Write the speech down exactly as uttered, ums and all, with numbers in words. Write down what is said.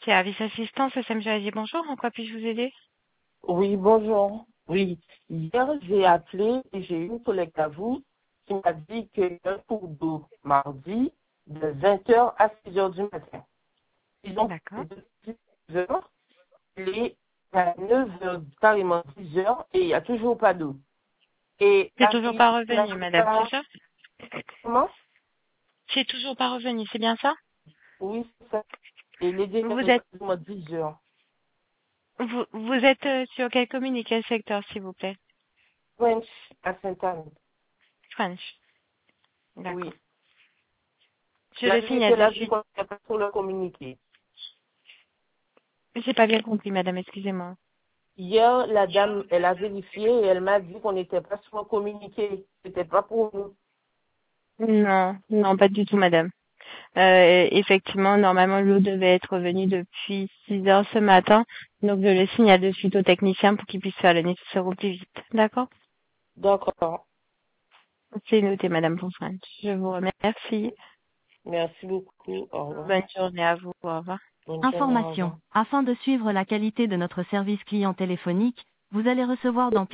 Service assistance, S M G A D, bonjour, en quoi puis-je vous aider? Oui, bonjour. Oui, hier j'ai appelé et j'ai eu une collègue à vous qui m'a dit qu'il y a un cours d'eau mardi de vingt heures à six heures du matin. Ils ont D'accord. fait de six heures et à neuf heures, carrément dix heures et il n'y a toujours pas d'eau. Et C'est là, toujours il pas il a revenu, fait madame, c'est ça, ça? comment? C'est toujours pas revenu, c'est bien ça? Oui, c'est ça. Et les délais Vous de êtes, quasiment dix heures. vous, vous êtes euh, sur quelle commune et quel secteur, s'il vous plaît? French à Sainte-Anne. French. D'accord. Oui. Je La le vie était signale de là, dit suite. qu'on n'était pas pour le communiquer. J'ai pas bien compris, madame, excusez-moi. Hier, la dame, elle a vérifié et elle m'a dit qu'on n'était pas sur un communiqué. C'était pas pour nous. Non, non, pas du tout, madame. Euh, effectivement, normalement, l'eau devait être revenue depuis six heures ce matin. Donc, je le signale de suite au technicien pour qu'il puisse faire le nécessaire au plus vite. D'accord? D'accord. C'est noté, madame Ponfran. Je vous remercie. Merci beaucoup. Au revoir. Bonne journée à vous. Au revoir. Bonne journée. Au Information. revoir. Afin de suivre la qualité de notre service client téléphonique, vous allez recevoir dans